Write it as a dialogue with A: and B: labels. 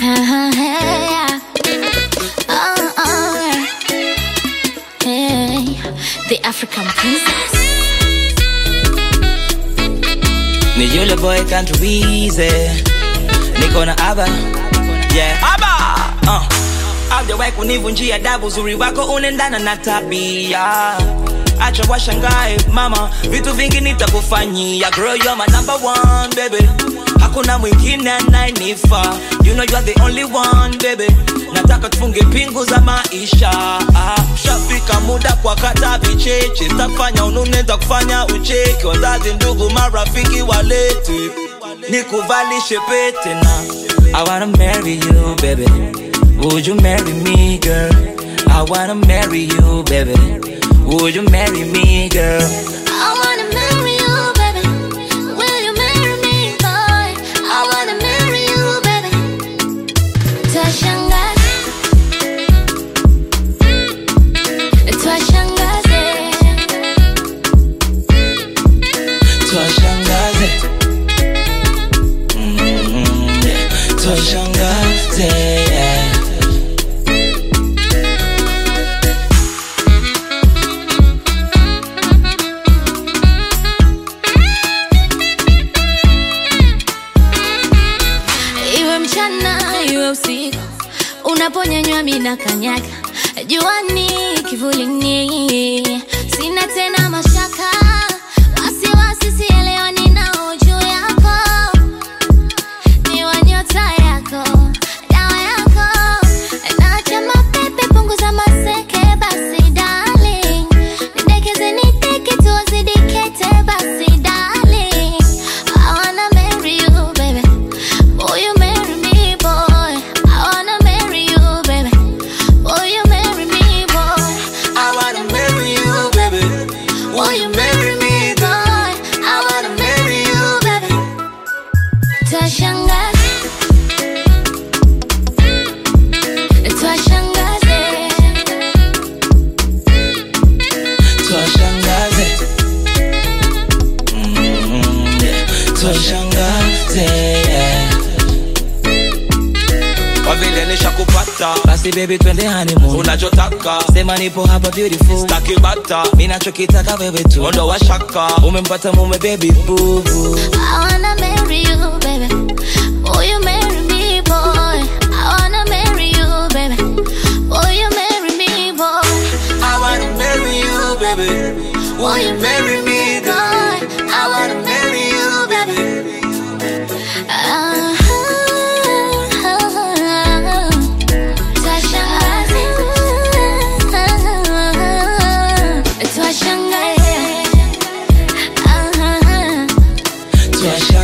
A: The African princess.
B: Ni yule boy can't easy. Niko na Aba. Yeah, Aba. Haujawahi kunivunjia adabu, uzuri wako unaendana na tabia. Acha washangae mama, vitu vingi nitakufanyia. Girl, you're my number one, baby. Hakuna mwingine anayenifaa. You know you're the only one, baby. Nataka tufunge pingu za maisha. Shafika muda kwa kata vicheche. Tafanya unune, takufanya ucheke. Wazazi, ndugu, marafiki walete nikuvalishe pete na I wanna marry you, baby. Would you marry me, girl? I wanna marry you, baby. Would you marry me, girl?
A: I wanna marry you, baby. Will you marry me, boy? I wanna marry you, baby. Twashangaze, twashangaze,
B: twashangaze, twashangaze, yeah.
A: Iwe usiku unaponyanywa mina kanyaga, juani kivulini, sina tena mashaka, wasiwasi sielewani nao juu yako, ni wa nyota yako, dawa yako, naacha mapepe, punguza maseke, basi darling, nidekeze niteke tuwazidikete, basi darling, I wanna marry you, baby. Will you marry me, boy? I wanna marry you, baby. Will you marry me, boy?
B: I wanna marry you, baby.
A: Will you marry me, boy? I wanna marry you, baby. Twashangaze, twashangaze,
B: twashangaze, twashangaze, yeah. Kwa vile nishakupata, basi baby twende honeymoon. Unachotaka sema nipo hapa beautiful. Staki bata, mimi nachokitaka wewe tu. Ondo wa shaka, umempata mume baby boo boo.
A: I wanna marry you, baby. Will you marry me, boy? I wanna marry you, baby. Will you marry me, boy?
B: I wanna marry you, baby.
A: Will you marry me, boy? I wanna marry you, baby. Twashangaze, twashangaze,
B: Twashangaze.